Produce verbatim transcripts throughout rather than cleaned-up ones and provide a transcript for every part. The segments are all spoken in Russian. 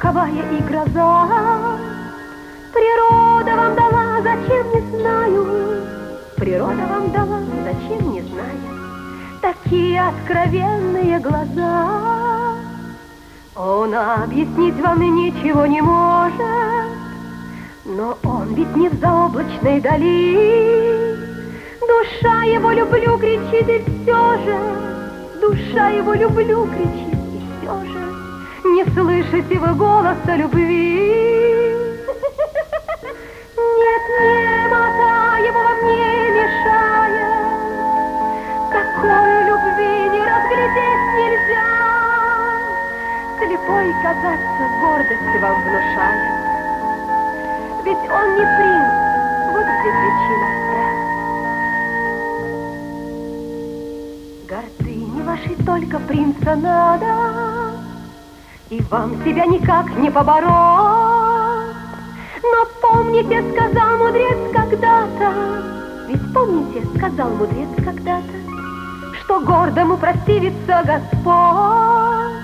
роковая и гроза. Природа вам дала, зачем не знаю. Природа вам дала, зачем не знаю. Такие откровенные глаза. Он объяснить вам ничего не может, но он ведь не в заоблачной дали. Душа его люблю, кричит, и все же. Душа его люблю, кричит, и все же. Не слышите вы голоса любви. Нет, немота его во мне мешает. Такой любви не разглядеть нельзя. Слепой казаться гордость вам внушает. Ведь он не принц, вот где причина страха. Гордыни вашей только принца надо, и вам себя никак не побороть. Но помните, сказал мудрец когда-то, ведь помните, сказал мудрец когда-то, что гордому противится Господь.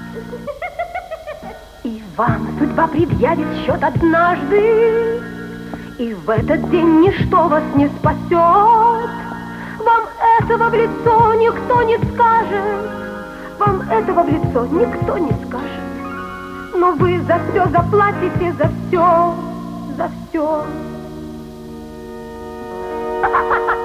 И вам судьба предъявит счет однажды, и в этот день ничто вас не спасет. Вам этого в лицо никто не скажет, вам этого в лицо никто не скажет. Но вы за все заплатите, за все, за все.